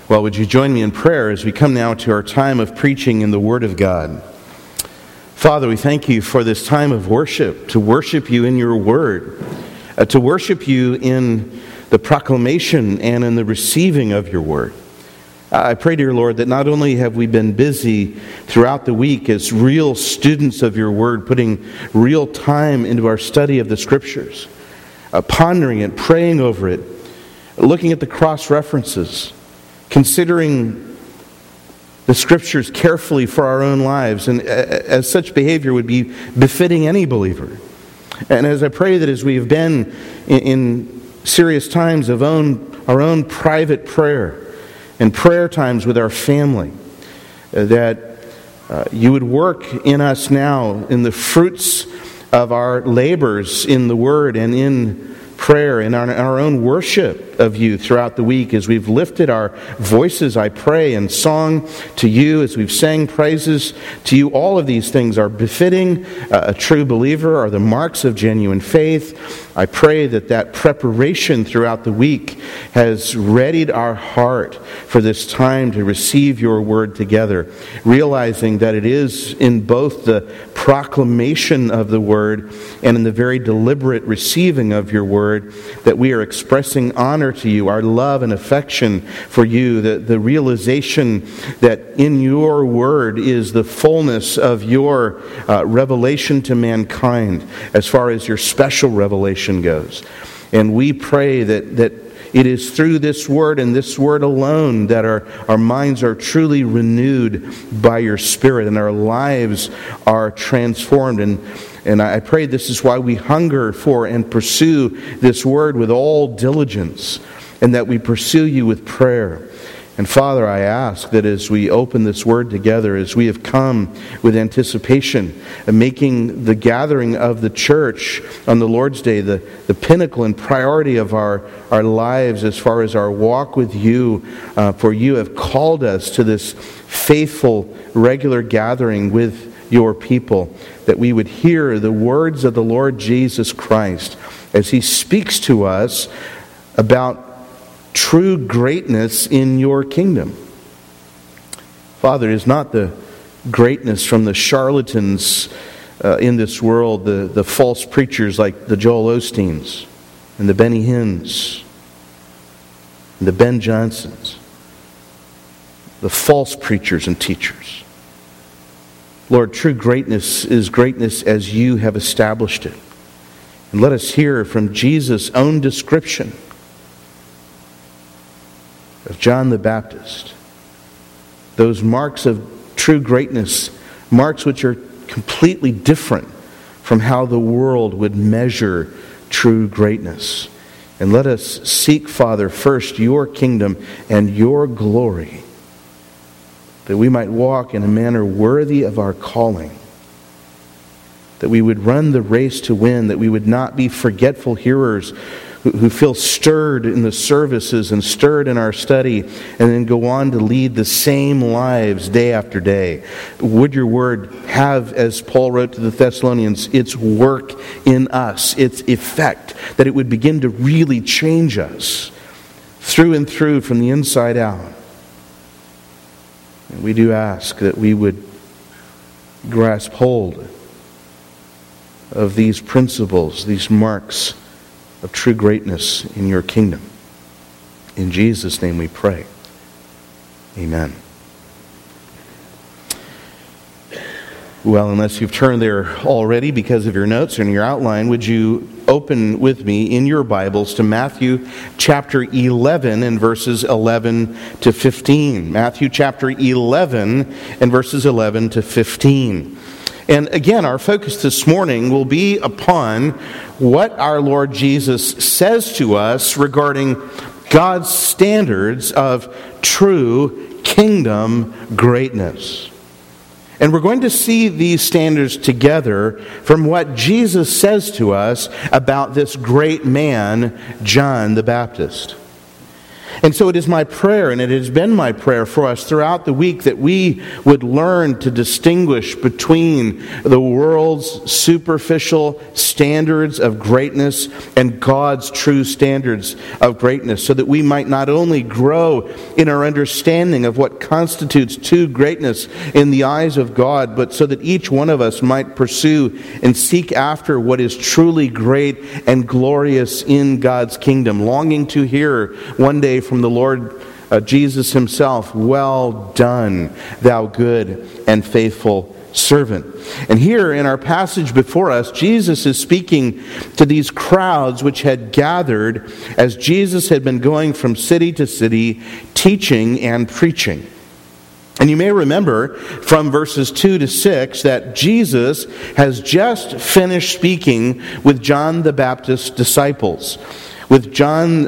Well, would you join me in prayer as we come now to our time of preaching in the Word of God? Father, we thank you for this time of worship, to worship you in your Word, to worship you in the proclamation and in the receiving of your Word. I pray, dear Lord, that not only have we been busy throughout the week as real students of your Word, putting real time into our study of the Scriptures, pondering it, praying over it, looking at the cross-references, considering the Scriptures carefully for our own lives, and as such behavior would be befitting any believer. And as I pray that as we have been in serious times of our own private prayer and prayer times with our family, that you would work in us now in the fruits of our labors in the Word and in prayer and our own worship of you throughout the week as we've lifted our voices, I pray, in song to you, as we've sang praises to you. All of these things are befitting a true believer, are the marks of genuine faith. I pray that preparation throughout the week has readied our heart for this time to receive your word together, realizing that it is in both the proclamation of the word and in the very deliberate receiving of your word that we are expressing honor to you, our love and affection for you, the realization that in your word is the fullness of your revelation to mankind as far as your special revelation goes. And we pray that it is through this word and this word alone that our minds are truly renewed by your Spirit and our lives are transformed. And I pray this is why we hunger for and pursue this word with all diligence, and that we pursue you with prayer. And Father, I ask that as we open this word together, as we have come with anticipation, and making the gathering of the church on the Lord's Day the pinnacle and priority of our lives as far as our walk with you, for you have called us to this faithful, regular gathering with your people, that we would hear the words of the Lord Jesus Christ as he speaks to us about true greatness in your kingdom. Father, it is not the greatness from the charlatans in this world, the false preachers like the Joel Osteens and the Benny Hinns and the Ben Johnsons, the false preachers and teachers. Lord, true greatness is greatness as you have established it. And let us hear from Jesus' own description of John the Baptist, those marks of true greatness, marks which are completely different from how the world would measure true greatness. And let us seek, Father, first your kingdom and your glory, that we might walk in a manner worthy of our calling, that we would run the race to win, that we would not be forgetful hearers who feel stirred in the services and stirred in our study and then go on to lead the same lives day after day. Would your word have, as Paul wrote to the Thessalonians, its work in us, its effect, that it would begin to really change us through and through from the inside out. And we do ask that we would grasp hold of these principles, these marks of true greatness in your kingdom. In Jesus' name we pray. Amen. Well, unless you've turned there already because of your notes and your outline, would you open with me in your Bibles to Matthew chapter 11 and verses 11 to 15. Matthew chapter 11 and verses 11 to 15. And again, our focus this morning will be upon what our Lord Jesus says to us regarding God's standards of true kingdom greatness. And we're going to see these standards together from what Jesus says to us about this great man, John the Baptist. And so it is my prayer, and it has been my prayer for us throughout the week, that we would learn to distinguish between the world's superficial standards of greatness and God's true standards of greatness, so that we might not only grow in our understanding of what constitutes true greatness in the eyes of God, but so that each one of us might pursue and seek after what is truly great and glorious in God's kingdom, longing to hear one day from the Lord Jesus himself, "Well done, thou good and faithful servant." And here in our passage before us, Jesus is speaking to these crowds which had gathered as Jesus had been going from city to city, teaching and preaching. And you may remember from verses 2 to 6 that Jesus has just finished speaking with John the Baptist's disciples, with John,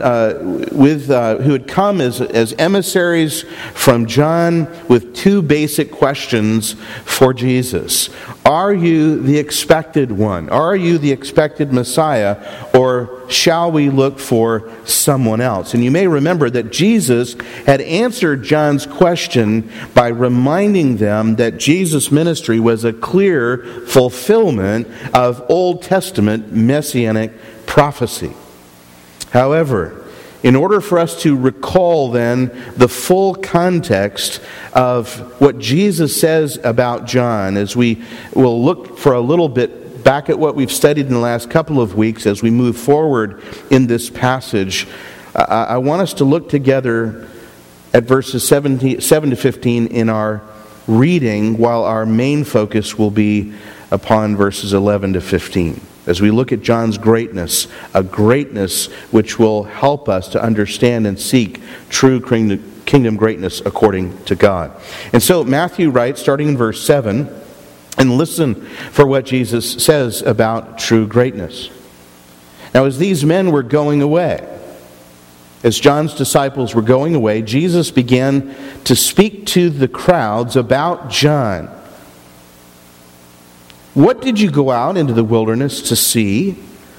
who had come as emissaries from John with two basic questions for Jesus. Are you the expected one? Are you the expected Messiah? Or shall we look for someone else? And you may remember that Jesus had answered John's question by reminding them that Jesus' ministry was a clear fulfillment of Old Testament messianic prophecy. However, in order for us to recall then the full context of what Jesus says about John, as we will look for a little bit back at what we've studied in the last couple of weeks as we move forward in this passage, I want us to look together at verses 7 to 15 in our reading, while our main focus will be upon verses 11 to 15. As we look at John's greatness, a greatness which will help us to understand and seek true kingdom greatness according to God. And so Matthew writes, starting in verse 7, and listen for what Jesus says about true greatness. Now, as these men were going away, as John's disciples were going away, Jesus began to speak to the crowds about John. "What did you go out into the wilderness to see?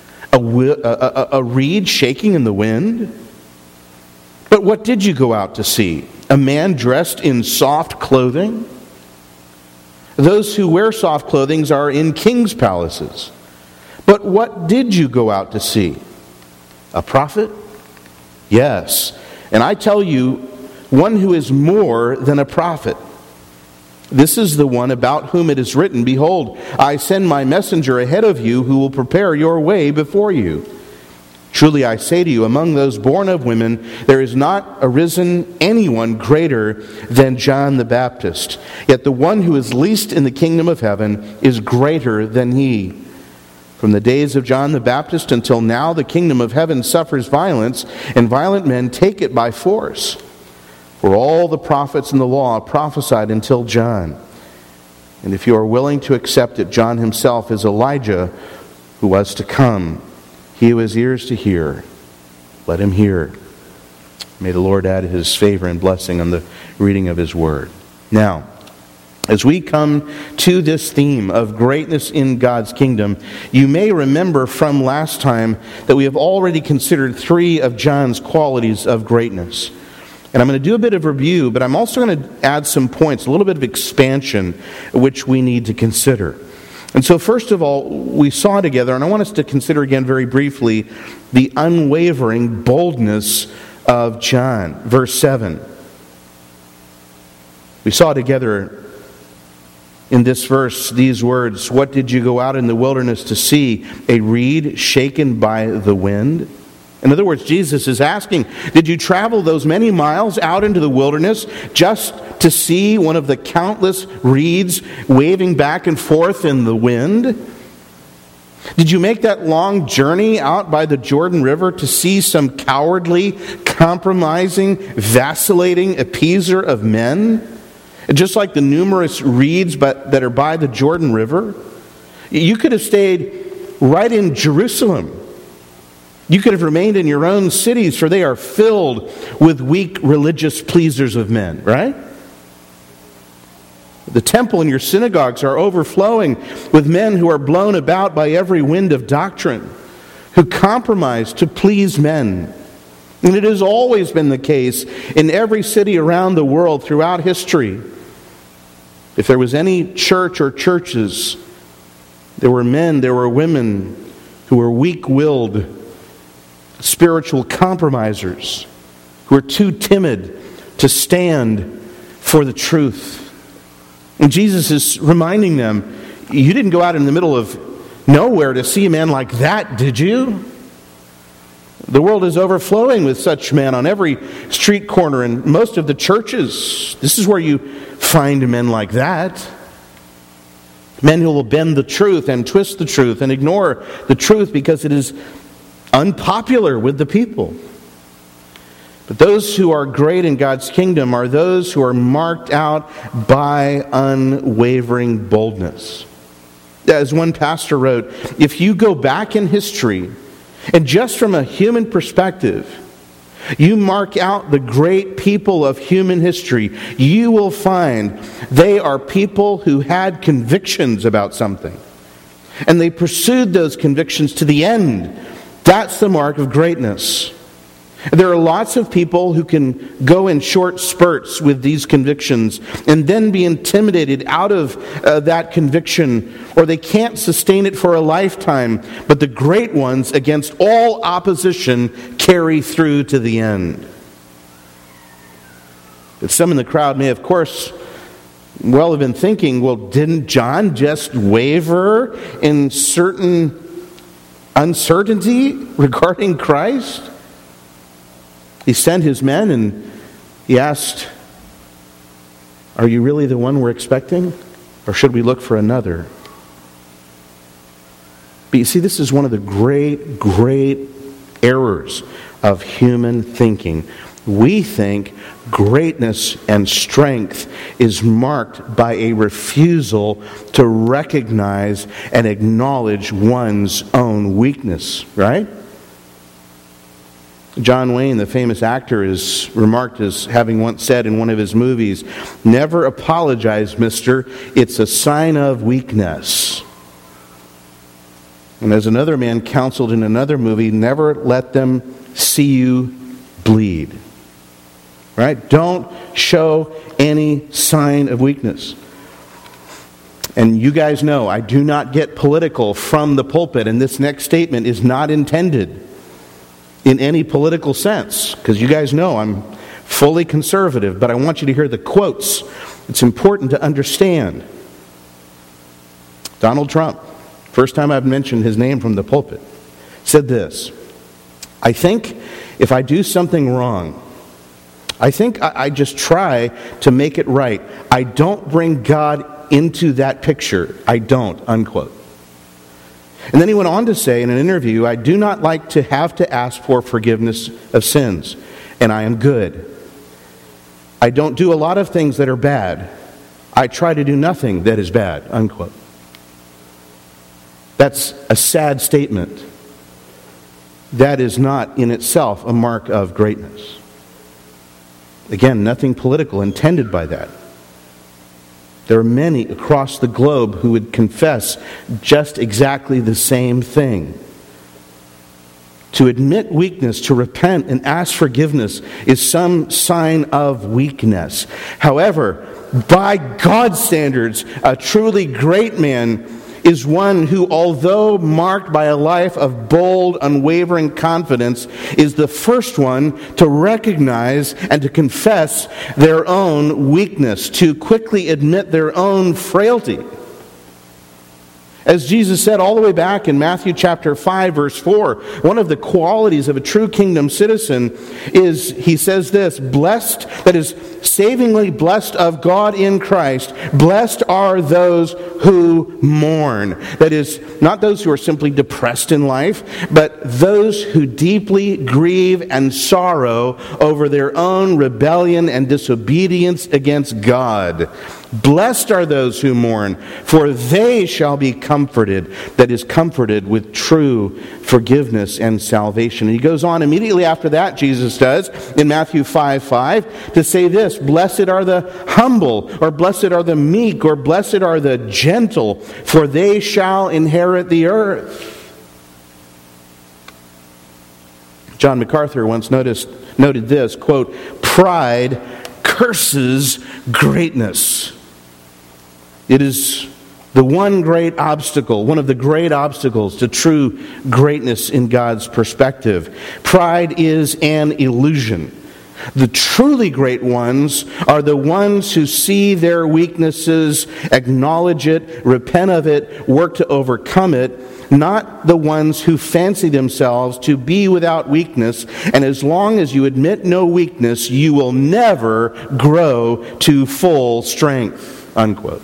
A reed shaking in the wind? But what did you go out to see? A man dressed in soft clothing? Those who wear soft clothing are in king's palaces. But what did you go out to see? A prophet? Yes, and I tell you, one who is more than a prophet. This is the one about whom it is written, 'Behold, I send my messenger ahead of you who will prepare your way before you.' Truly I say to you, among those born of women, there is not arisen anyone greater than John the Baptist. Yet the one who is least in the kingdom of heaven is greater than he. From the days of John the Baptist until now, the kingdom of heaven suffers violence, and violent men take it by force. For all the prophets and the law prophesied until John. And if you are willing to accept it, John himself is Elijah who was to come. He who has ears to hear, let him hear." May the Lord add his favor and blessing on the reading of his word. Now, as we come to this theme of greatness in God's kingdom, you may remember from last time that we have already considered three of John's qualities of greatness. And I'm going to do a bit of review, but I'm also going to add some points, a little bit of expansion, which we need to consider. And so first of all, we saw together, and I want us to consider again very briefly, the unwavering boldness of John. Verse 7. We saw together in this verse these words, "What did you go out in the wilderness to see? A reed shaken by the wind?" In other words, Jesus is asking, did you travel those many miles out into the wilderness just to see one of the countless reeds waving back and forth in the wind? Did you make that long journey out by the Jordan River to see some cowardly, compromising, vacillating appeaser of men? Just like the numerous reeds that are by the Jordan River? You could have stayed right in Jerusalem. You could have remained in your own cities, for they are filled with weak religious pleasers of men, right? The temple and your synagogues are overflowing with men who are blown about by every wind of doctrine, who compromise to please men. And it has always been the case in every city around the world throughout history. If there was any church or churches, there were men, there were women who were weak-willed, spiritual compromisers, who were too timid to stand for the truth. And Jesus is reminding them, you didn't go out in the middle of nowhere to see a man like that, did you? The world is overflowing with such men on every street corner and most of the churches. This is where you find men like that. Men who will bend the truth and twist the truth and ignore the truth because it is unpopular with the people. But those who are great in God's kingdom are those who are marked out by unwavering boldness. As one pastor wrote, if you go back in history, and just from a human perspective, you mark out the great people of human history, you will find they are people who had convictions about something. And they pursued those convictions to the end. That's the mark of greatness. There are lots of people who can go in short spurts with these convictions and then be intimidated out of that conviction, or they can't sustain it for a lifetime. But the great ones, against all opposition, carry through to the end. But some in the crowd may, of course, well have been thinking, well, didn't John just waver in certain uncertainty regarding Christ? He sent his men and he asked, are you really the one we're expecting? Or should we look for another? But you see, this is one of the great, great errors of human thinking. We think greatness and strength is marked by a refusal to recognize and acknowledge one's own weakness, right? John Wayne, the famous actor, is remarked as having once said in one of his movies, "Never apologize, mister. It's a sign of weakness." And as another man counseled in another movie, never let them see you bleed. Right? Don't show any sign of weakness. And you guys know, I do not get political from the pulpit, and this next statement is not intended in any political sense, because you guys know I'm fully conservative, but I want you to hear the quotes. It's important to understand. Donald Trump, first time I've mentioned his name from the pulpit, said this: I think if I do something wrong, I think I just try to make it right. I don't bring God into that picture. I don't, unquote. And then he went on to say in an interview, I do not like to have to ask for forgiveness of sins, and I am good. I don't do a lot of things that are bad. I try to do nothing that is bad, unquote. That's a sad statement. That is not in itself a mark of greatness. Again, nothing political intended by that. There are many across the globe who would confess just exactly the same thing. To admit weakness, to repent and ask forgiveness is some sign of weakness. However, by God's standards, a truly great man is one who, although marked by a life of bold, unwavering confidence, is the first one to recognize and to confess their own weakness, to quickly admit their own frailty. As Jesus said all the way back in Matthew chapter 5, verse 4, one of the qualities of a true kingdom citizen is, he says this, blessed, that is, savingly blessed of God in Christ, blessed are those who mourn. That is, not those who are simply depressed in life, but those who deeply grieve and sorrow over their own rebellion and disobedience against God. Blessed are those who mourn, for they shall be comforted, that is, comforted with true forgiveness and salvation. And he goes on immediately after that, Jesus does, in Matthew 5:5, to say this: blessed are the humble, or blessed are the meek, or blessed are the gentle, for they shall inherit the earth. John MacArthur once noted this, quote, "Pride curses greatness." It is the one great obstacle, one of the great obstacles to true greatness in God's perspective. Pride is an illusion. The truly great ones are the ones who see their weaknesses, acknowledge it, repent of it, work to overcome it, not the ones who fancy themselves to be without weakness, and as long as you admit no weakness, you will never grow to full strength, unquote.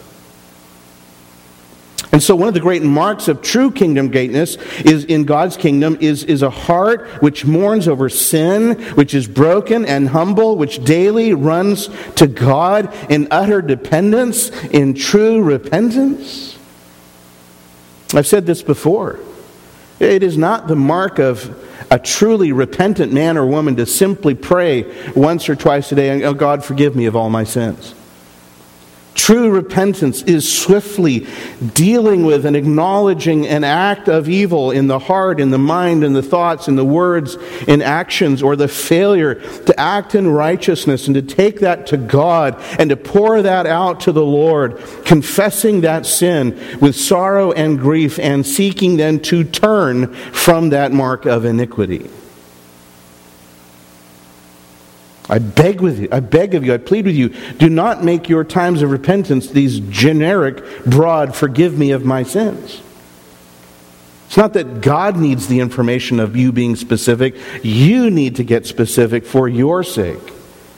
And so one of the great marks of true kingdom greatness is in God's kingdom is a heart which mourns over sin, which is broken and humble, which daily runs to God in utter dependence, in true repentance. I've said this before. It is not the mark of a truly repentant man or woman to simply pray once or twice a day, "Oh God, forgive me of all my sins." True repentance is swiftly dealing with and acknowledging an act of evil in the heart, in the mind, in the thoughts, in the words, in actions, or the failure to act in righteousness and to take that to God and to pour that out to the Lord, confessing that sin with sorrow and grief and seeking then to turn from that mark of iniquity. I beg of you, I plead with you, do not make your times of repentance these generic, broad, forgive me of my sins. It's not that God needs the information of you being specific. You need to get specific for your sake.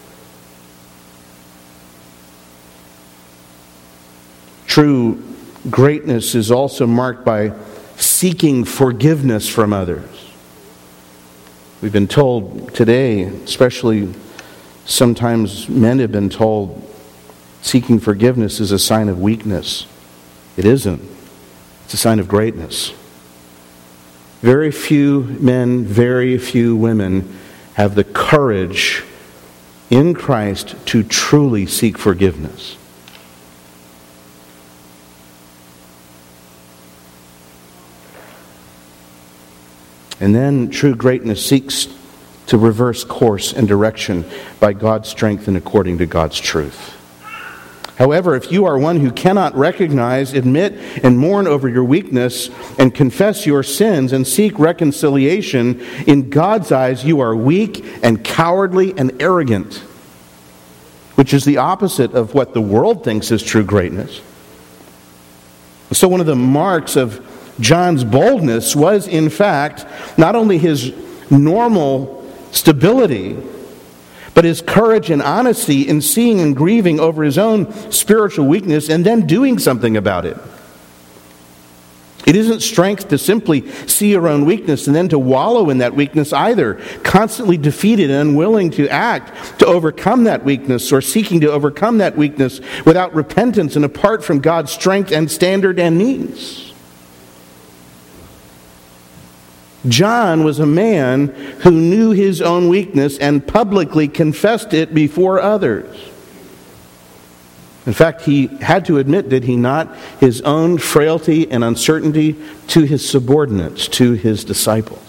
True greatness is also marked by seeking forgiveness from others. We've been told today, especially sometimes men have been told seeking forgiveness is a sign of weakness. It isn't. It's a sign of greatness. Very few men, very few women have the courage in Christ to truly seek forgiveness. And then true greatness seeks to reverse course and direction by God's strength and according to God's truth. However, if you are one who cannot recognize, admit, and mourn over your weakness and confess your sins and seek reconciliation, in God's eyes you are weak and cowardly and arrogant, which is the opposite of what the world thinks is true greatness. So one of the marks of John's boldness was, in fact, not only his normal stability, but his courage and honesty in seeing and grieving over his own spiritual weakness and then doing something about it. It isn't strength to simply see your own weakness and then to wallow in that weakness either, constantly defeated and unwilling to act to overcome that weakness or seeking to overcome that weakness without repentance and apart from God's strength and standard and means. John was a man who knew his own weakness and publicly confessed it before others. In fact, he had to admit, did he not, his own frailty and uncertainty to his subordinates, to his disciples.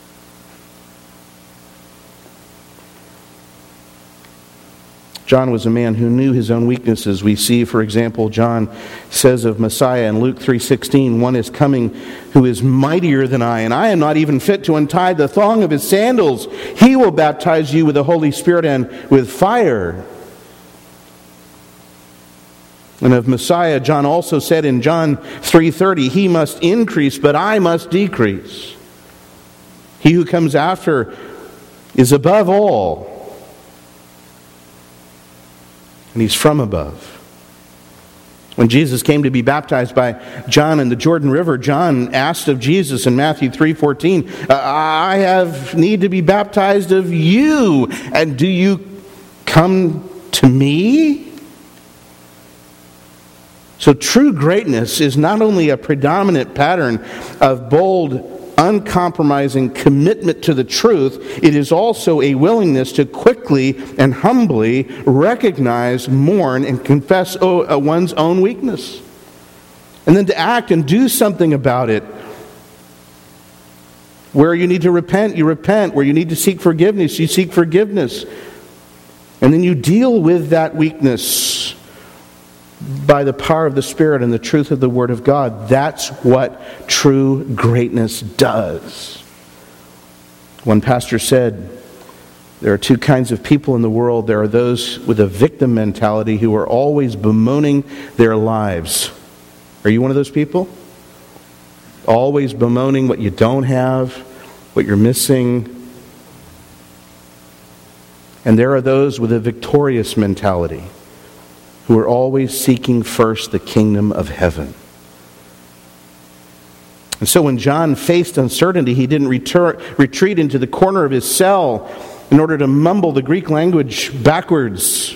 John was a man who knew his own weaknesses. We see, for example, John says of Messiah in Luke 3:16, "One is coming who is mightier than I, and I am not even fit to untie the thong of his sandals. He will baptize you with the Holy Spirit and with fire." And of Messiah, John also said in John 3:30, "He must increase, but I must decrease. He who comes after is above all, and he's from above." When Jesus came to be baptized by John in the Jordan River, John asked of Jesus in Matthew 3:14, "I need to be baptized of you, and do you come to me?" So true greatness is not only a predominant pattern of bold, uncompromising commitment to the truth, it is also a willingness to quickly and humbly recognize, mourn, and confess one's own weakness. And then to act and do something about it. Where you need to repent, you repent. Where you need to seek forgiveness, you seek forgiveness. And then you deal with that weakness by the power of the Spirit and the truth of the Word of God. That's what true greatness does. One pastor said, there are two kinds of people in the world. There are those with a victim mentality who are always bemoaning their lives. Are you one of those people? Always bemoaning what you don't have, what you're missing. And there are those with a victorious mentality who are always seeking first the kingdom of heaven. And so when John faced uncertainty, he didn't retreat into the corner of his cell in order to mumble the Greek language backwards,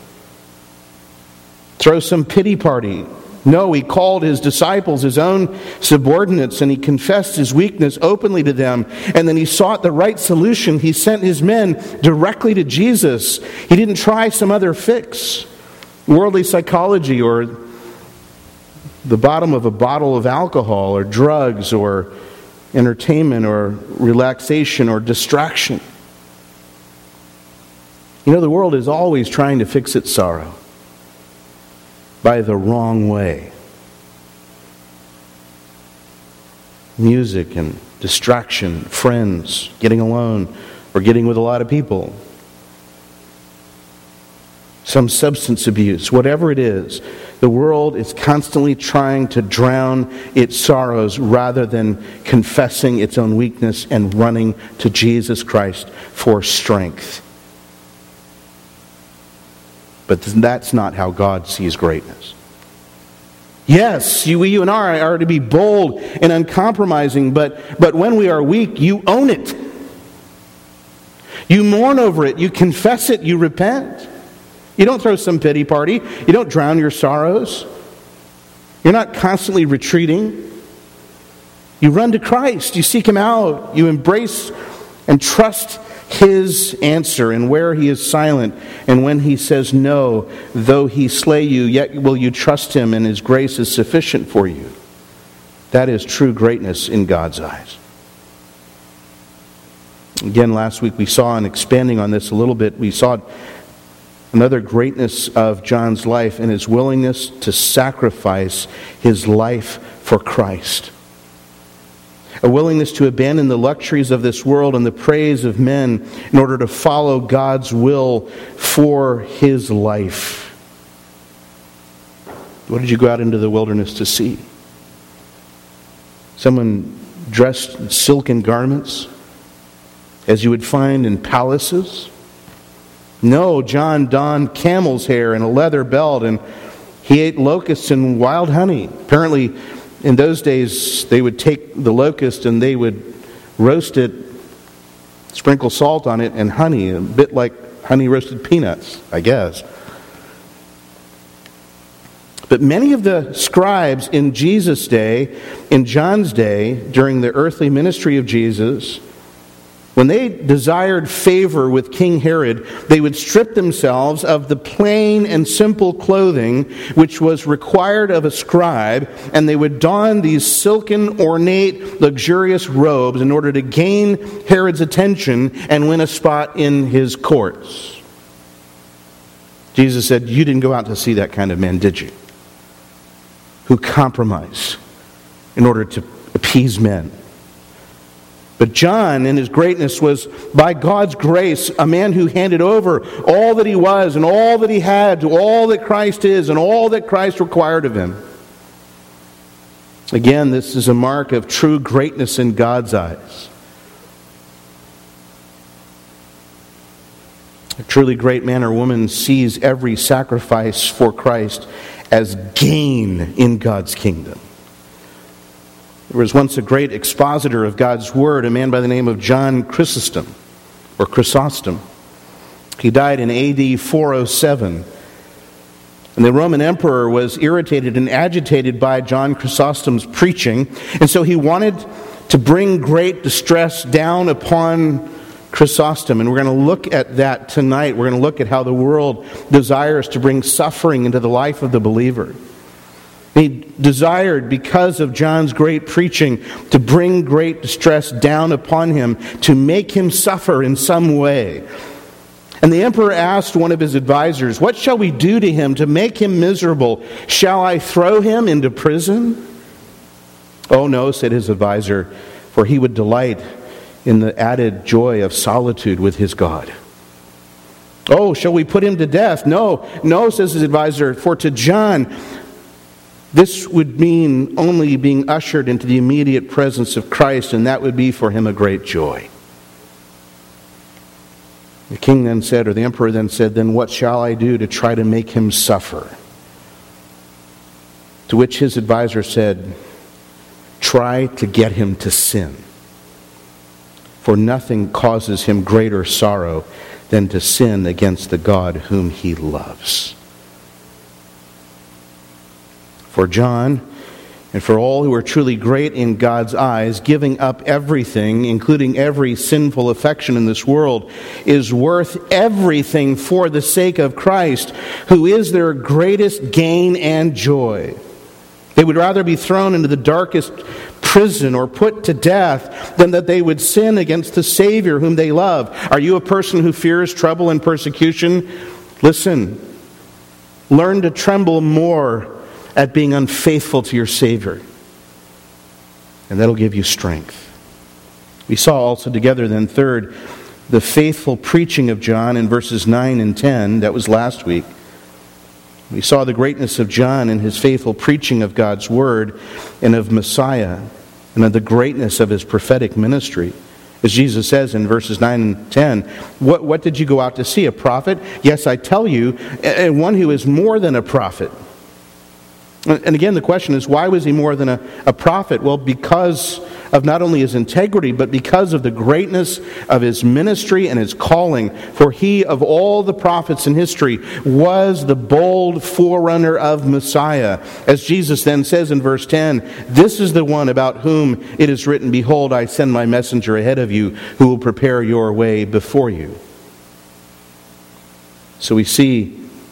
throw some pity party. No, he called his disciples his own subordinates, and he confessed his weakness openly to them. And then he sought the right solution. He sent his men directly to Jesus. He didn't try some other fix, worldly psychology, or the bottom of a bottle of alcohol, or drugs, or entertainment, or relaxation, or distraction. You know, the world is always trying to fix its sorrow by the wrong way. Music and distraction, friends, getting alone, or getting with a lot of people. Some substance abuse, whatever it is, the world is constantly trying to drown its sorrows rather than confessing its own weakness and running to Jesus Christ for strength. But that's not how God sees greatness. Yes, you and I are to be bold and uncompromising, but when we are weak, you own it. You mourn over it, you confess it, you repent. You don't throw some pity party. You don't drown your sorrows. You're not constantly retreating. You run to Christ. You seek Him out. You embrace and trust His answer, and where He is silent, and when He says no, though He slay you, yet will you trust Him, and His grace is sufficient for you. That is true greatness in God's eyes. Again, last week we saw, and expanding on this a little bit, we saw another greatness of John's life and his willingness to sacrifice his life for Christ. A willingness to abandon the luxuries of this world and the praise of men in order to follow God's will for his life. What did you go out into the wilderness to see? Someone dressed in silken garments, as you would find in palaces? No, John donned camel's hair and a leather belt, and he ate locusts and wild honey. Apparently, in those days, they would take the locust and they would roast it, sprinkle salt on it, and honey, a bit like honey roasted peanuts, I guess. But many of the scribes in Jesus' day, in John's day, during the earthly ministry of Jesus, when they desired favor with King Herod, they would strip themselves of the plain and simple clothing which was required of a scribe, and they would don these silken, ornate, luxurious robes in order to gain Herod's attention and win a spot in his courts. Jesus said, you didn't go out to see that kind of man, did you? Who compromised in order to appease men. But John, in his greatness, was, by God's grace, a man who handed over all that he was and all that he had to all that Christ is and all that Christ required of him. Again, this is a mark of true greatness in God's eyes. A truly great man or woman sees every sacrifice for Christ as gain in God's kingdom. There was once a great expositor of God's Word, a man by the name of John Chrysostom, or Chrysostom. He died in AD 407. And the Roman emperor was irritated and agitated by John Chrysostom's preaching, and so he wanted to bring great distress down upon Chrysostom. And we're going to look at that tonight. We're going to look at how the world desires to bring suffering into the life of the believer. He desired, because of John's great preaching, to bring great distress down upon him, to make him suffer in some way. And the emperor asked one of his advisors, "What shall we do to him to make him miserable? Shall I throw him into prison?" "Oh no," said his advisor, "for he would delight in the added joy of solitude with his God." "Oh, shall we put him to death?" No, says his advisor, "for to John this would mean only being ushered into the immediate presence of Christ, and that would be for him a great joy." The king then said, or the emperor then said, "Then what shall I do to try to make him suffer?" To which his advisor said, "Try to get him to sin. For nothing causes him greater sorrow than to sin against the God whom he loves." For John, and for all who are truly great in God's eyes, giving up everything, including every sinful affection in this world, is worth everything for the sake of Christ, who is their greatest gain and joy. They would rather be thrown into the darkest prison or put to death than that they would sin against the Savior whom they love. Are you a person who fears trouble and persecution? Listen, learn to tremble more at being unfaithful to your Savior, and that'll give you strength. We saw also together then, third, the faithful preaching of John in verses 9 and 10. That was last week. We saw the greatness of John in his faithful preaching of God's Word and of Messiah, and of the greatness of his prophetic ministry. As Jesus says in verses 9 and 10, what did you go out to see? A prophet? Yes, I tell you, and one who is more than a prophet. And again, the question is, why was he more than a prophet? Well, because of not only his integrity, but because of the greatness of his ministry and his calling. For he, of all the prophets in history, was the bold forerunner of Messiah. As Jesus then says in verse 10, "This is the one about whom it is written, 'Behold, I send my messenger ahead of you, who will prepare your way before you.'" So we see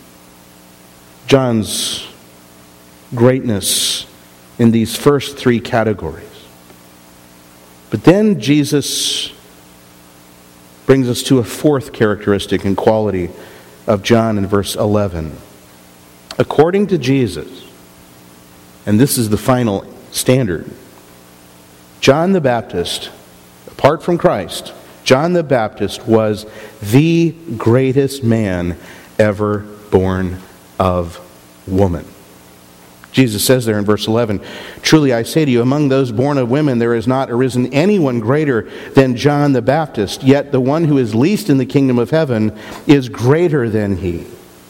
John's greatness in these first three categories. But then Jesus brings us to a fourth characteristic and quality of John in verse 11. According to Jesus, and this is the final standard, John the Baptist, apart from Christ, John the Baptist was the greatest man ever born of woman. Jesus says there in verse 11, "Truly I say to you, among those born of women there has not arisen anyone greater than John the Baptist, yet the one who is least in the kingdom of heaven is greater than he."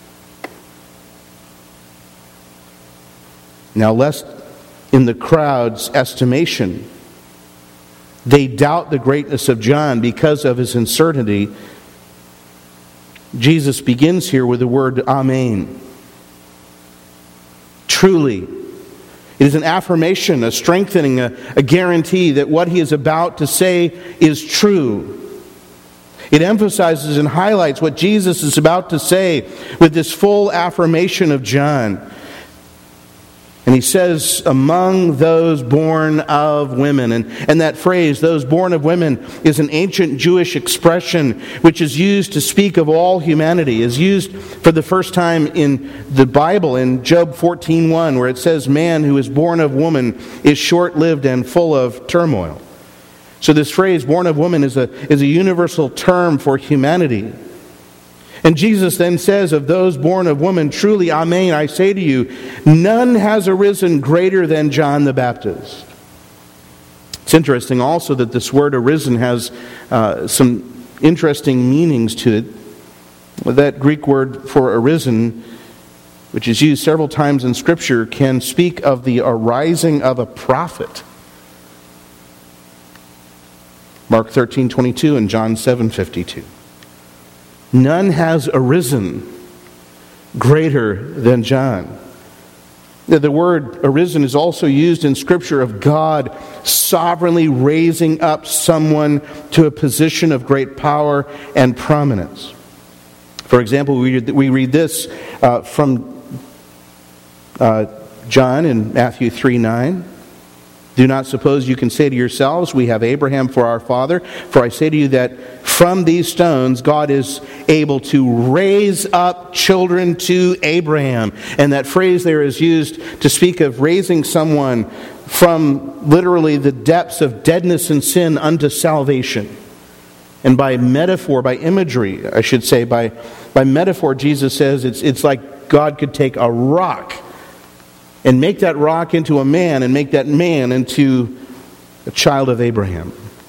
Now, lest in the crowd's estimation they doubt the greatness of John because of his uncertainty, Jesus begins here with the word amen. Truly. It is an affirmation, a strengthening, a guarantee that what he is about to say is true. It emphasizes and highlights what Jesus is about to say with this full affirmation of John. And he says, among those born of women. And that phrase, those born of women, is an ancient Jewish expression which is used to speak of all humanity. Is used for the first time in the Bible in Job 14:1, where it says, "Man who is born of woman is short-lived and full of turmoil." So this phrase, born of woman, is a universal term for humanity. And Jesus then says of those born of woman, "Truly, amen, I say to you, none has arisen greater than John the Baptist." It's interesting also that this word arisen has some interesting meanings to it. That Greek word for arisen, which is used several times in Scripture, can speak of the arising of a prophet. Mark 13:22 and John 7:52. None has arisen greater than John. The word arisen is also used in Scripture of God sovereignly raising up someone to a position of great power and prominence. For example, we read this from John in Matthew 3:9. Do not suppose you can say to yourselves, we have Abraham for our father. For I say to you that from these stones God is able to raise up children to Abraham. And that phrase there is used to speak of raising someone from literally the depths of deadness and sin unto salvation. And by metaphor, by imagery, I should say, by metaphor, Jesus says it's like God could take a rock and make that rock into a man, and make that man into a child of Abraham.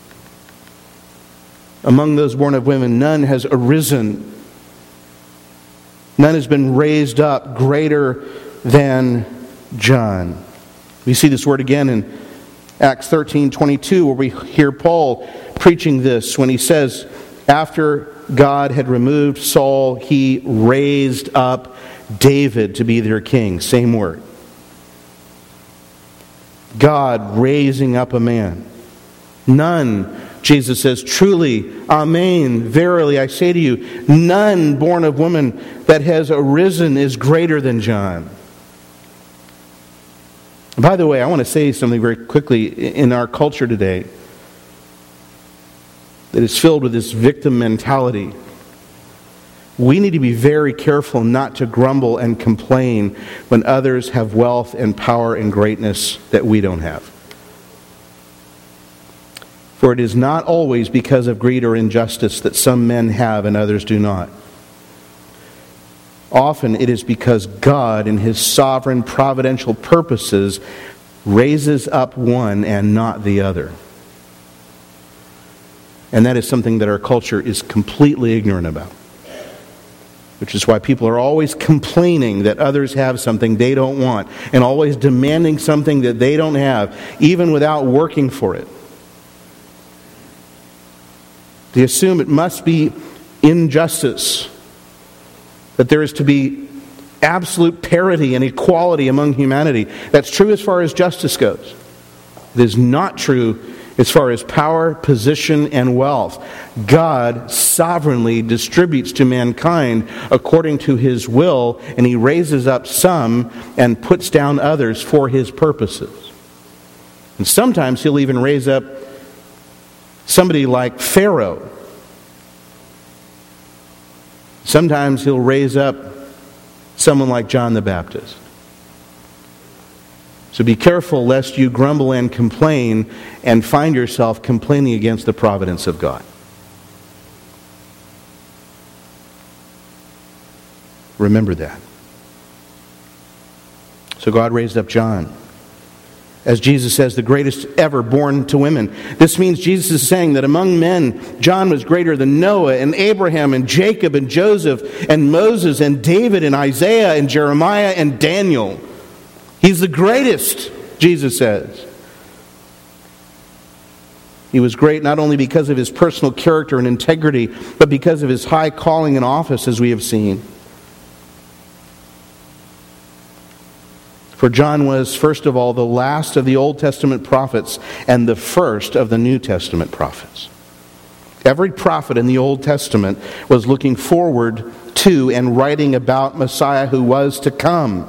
Among those born of women, none has arisen. None has been raised up greater than John. We see this word again in Acts 13:22, where we hear Paul preaching this when he says, after God had removed Saul, he raised up David to be their king. Same word. God raising up a man. None, Jesus says, truly, amen, verily, I say to you, none born of woman that has arisen is greater than John. By the way, I want to say something very quickly. In our culture today that is filled with this victim mentality, we need to be very careful not to grumble and complain when others have wealth and power and greatness that we don't have. For it is not always because of greed or injustice that some men have and others do not. Often it is because God, in His sovereign providential purposes, raises up one and not the other. And that is something that our culture is completely ignorant about. Which is why people are always complaining that others have something they don't want, and always demanding something that they don't have, even without working for it. They assume it must be injustice, that there is to be absolute parity and equality among humanity. That's true as far as justice goes. It is not true as far as power, position, and wealth. God sovereignly distributes to mankind according to His will, and He raises up some and puts down others for His purposes. And sometimes He'll even raise up somebody like Pharaoh. Sometimes He'll raise up someone like John the Baptist. So be careful lest you grumble and complain and find yourself complaining against the providence of God. Remember that. So God raised up John, as Jesus says, the greatest ever born to women. This means Jesus is saying that among men, John was greater than Noah and Abraham and Jacob and Joseph and Moses and David and Isaiah and Jeremiah and Daniel. He's the greatest, Jesus says. He was great not only because of his personal character and integrity, but because of his high calling and office, as we have seen. For John was, first of all, the last of the Old Testament prophets and the first of the New Testament prophets. Every prophet in the Old Testament was looking forward to and writing about Messiah who was to come.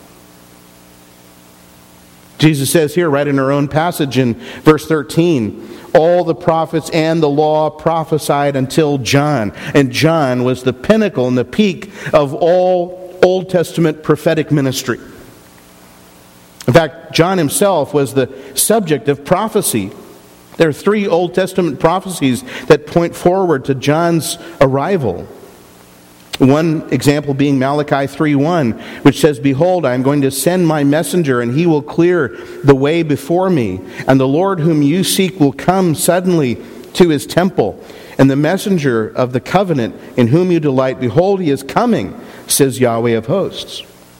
Jesus says here, right in our own passage in verse 13, all the prophets and the law prophesied until John. And John was the pinnacle and the peak of all Old Testament prophetic ministry. In fact, John himself was the subject of prophecy. There are 3 Old Testament prophecies that point forward to John's arrival. One example being Malachi 3:1, which says, "Behold, I am going to send my messenger, and he will clear the way before me. And the Lord whom you seek will come suddenly to his temple. And the messenger of the covenant in whom you delight, behold, he is coming, says Yahweh of hosts."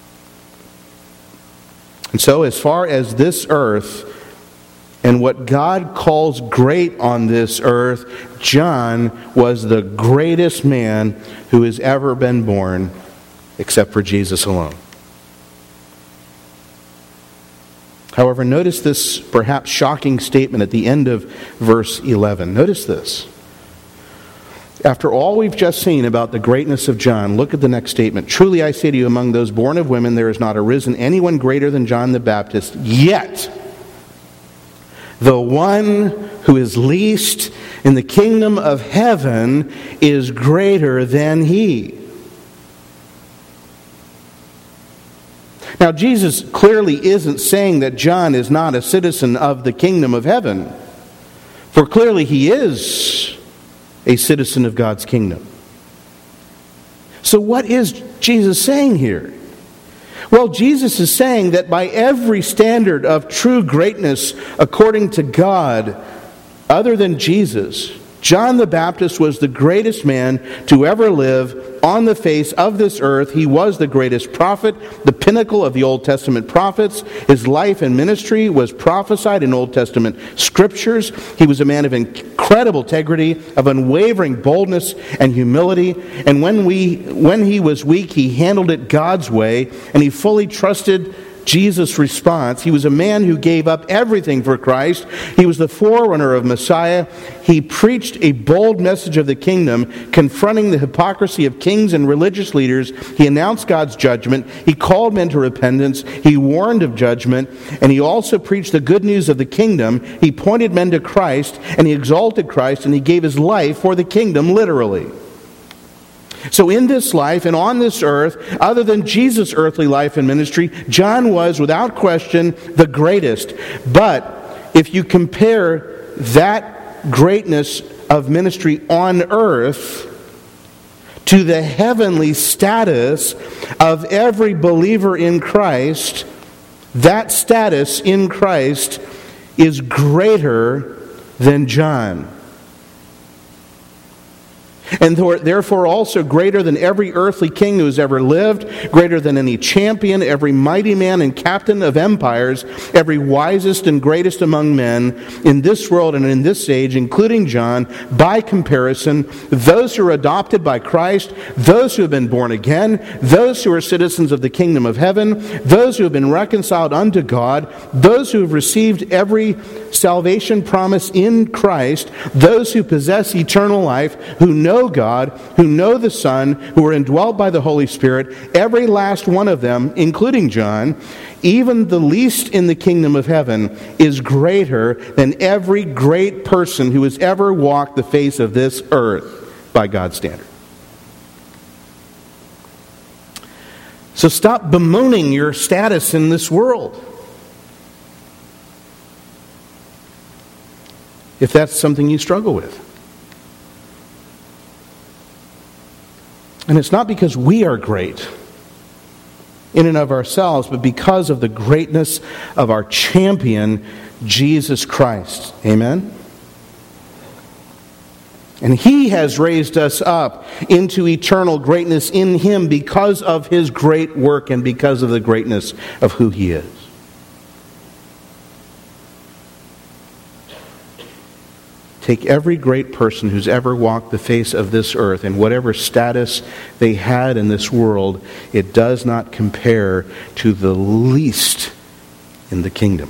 And so, as far as this earth and what God calls great on this earth, John was the greatest man who has ever been born, except for Jesus alone. However, notice this perhaps shocking statement at the end of verse 11. Notice this. After all we've just seen about the greatness of John, look at the next statement. Truly I say to you, among those born of women, there has not arisen anyone greater than John the Baptist. Yet, the one who is least in the kingdom of heaven is greater than he. Now, Jesus clearly isn't saying that John is not a citizen of the kingdom of heaven, for clearly he is a citizen of God's kingdom. So what is Jesus saying here? Well, Jesus is saying that by every standard of true greatness according to God, other than Jesus, John the Baptist was the greatest man to ever live on the face of this earth. He was the greatest prophet, the pinnacle of the Old Testament prophets. His life and ministry was prophesied in Old Testament scriptures. He was a man of incredible integrity, of unwavering boldness and humility. And when he was weak, he handled it God's way, and he fully trusted Jesus' response. He was a man who gave up everything for Christ. He was the forerunner of Messiah. He preached a bold message of the kingdom, confronting the hypocrisy of kings and religious leaders. He announced God's judgment. He called men to repentance. He warned of judgment. And he also preached the good news of the kingdom. He pointed men to Christ, and he exalted Christ, and he gave his life for the kingdom, literally. So in this life and on this earth, other than Jesus' earthly life and ministry, John was, without question, the greatest. But if you compare that greatness of ministry on earth to the heavenly status of every believer in Christ, that status in Christ is greater than John. And therefore also greater than every earthly king who has ever lived, greater than any champion, every mighty man and captain of empires, every wisest and greatest among men in this world and in this age, including John. By comparison, those who are adopted by Christ, those who have been born again, those who are citizens of the kingdom of heaven, those who have been reconciled unto God, those who have received every salvation promise in Christ, those who possess eternal life, who know God, who know the Son, who are indwelt by the Holy Spirit, every last one of them, including John, even the least in the kingdom of heaven, is greater than every great person who has ever walked the face of this earth by God's standard. So stop bemoaning your status in this world, if that's something you struggle with. And it's not because we are great in and of ourselves, but because of the greatness of our champion, Jesus Christ. Amen? And He has raised us up into eternal greatness in Him because of His great work and because of the greatness of who He is. Take every great person who's ever walked the face of this earth, and whatever status they had in this world, it does not compare to the least in the kingdom.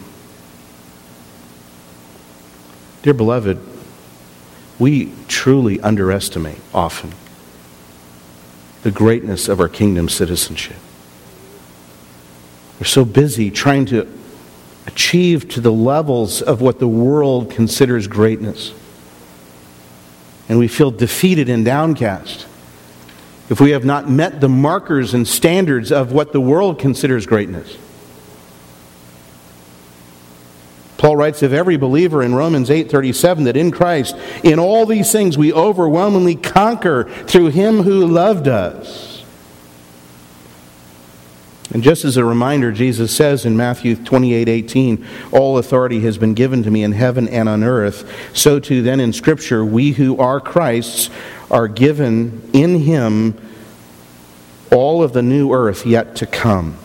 Dear beloved, we truly underestimate often the greatness of our kingdom citizenship. We're so busy trying to achieve to the levels of what the world considers greatness. And we feel defeated and downcast if we have not met the markers and standards of what the world considers greatness. Paul writes of every believer in Romans 8:37 that in Christ, in all these things we overwhelmingly conquer through Him who loved us. And just as a reminder, Jesus says in Matthew 28:18, all authority has been given to me in heaven and on earth. So too then in Scripture, we who are Christ's are given in Him all of the new earth yet to come.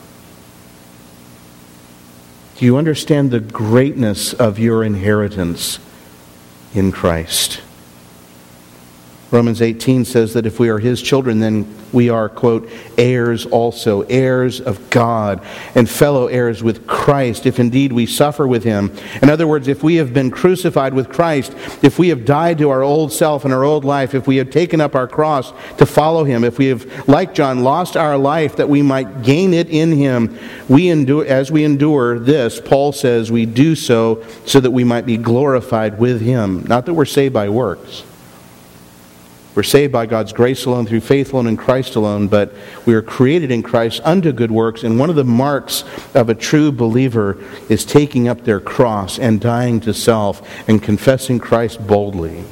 Do you understand the greatness of your inheritance in Christ? Romans 18 says that if we are His children, then we are, quote, heirs also, heirs of God, and fellow heirs with Christ, if indeed we suffer with Him. In other words, if we have been crucified with Christ, if we have died to our old self and our old life, if we have taken up our cross to follow Him, if we have, like John, lost our life that we might gain it in Him, as we endure this, Paul says we do so that we might be glorified with Him. Not that we're saved by works. We're saved by God's grace alone, through faith alone, in Christ alone, but we are created in Christ unto good works, and one of the marks of a true believer is taking up their cross and dying to self and confessing Christ boldly.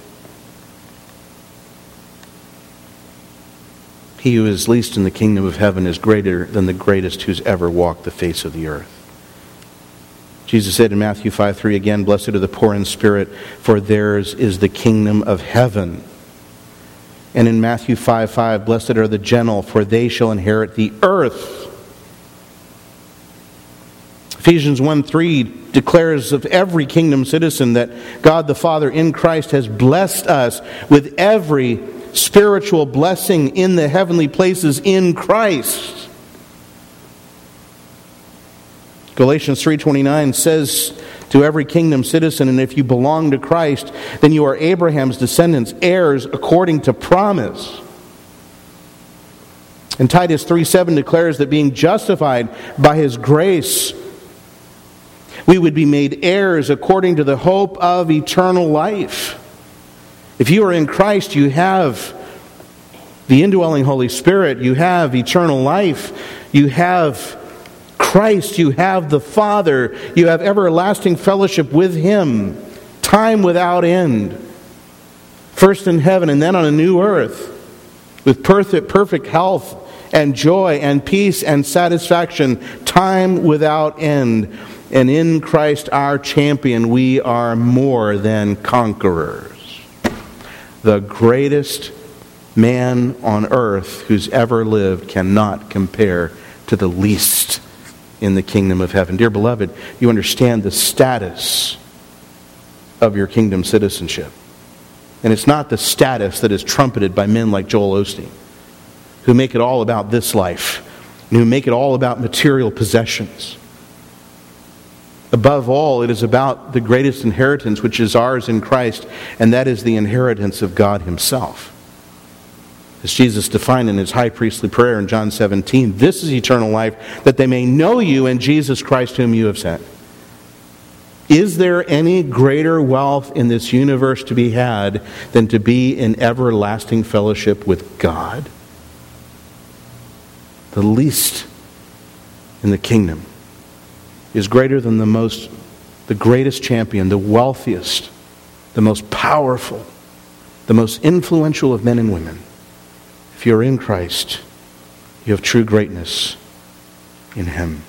He who is least in the kingdom of heaven is greater than the greatest who's ever walked the face of the earth. Jesus said in Matthew 5:3 again, "Blessed are the poor in spirit, for theirs is the kingdom of heaven." And in Matthew 5:5, "Blessed are the gentle, for they shall inherit the earth." Ephesians 1:3 declares of every kingdom citizen that God the Father in Christ has blessed us with every spiritual blessing in the heavenly places in Christ. Galatians 3:29 says to every kingdom citizen, and if you belong to Christ, then you are Abraham's descendants, heirs according to promise. And Titus 3:7 declares that being justified by His grace, we would be made heirs according to the hope of eternal life. If you are in Christ, you have the indwelling Holy Spirit, you have eternal life, you have Christ, you have the Father, you have everlasting fellowship with Him, time without end. First in heaven and then on a new earth, with perfect health and joy and peace and satisfaction, time without end. And in Christ our champion, we are more than conquerors. The greatest man on earth who's ever lived cannot compare to the least in the kingdom of heaven. Dear beloved, you understand the status of your kingdom citizenship. And it's not the status that is trumpeted by men like Joel Osteen, who make it all about this life, and who make it all about material possessions. Above all, it is about the greatest inheritance which is ours in Christ, and that is the inheritance of God Himself. As Jesus defined in His high priestly prayer in John 17, "This is eternal life, that they may know you and Jesus Christ whom you have sent." Is there any greater wealth in this universe to be had than to be in everlasting fellowship with God? The least in the kingdom is greater than the greatest champion, the wealthiest, the most powerful, the most influential of men and women. If you're in Christ, you have true greatness in Him.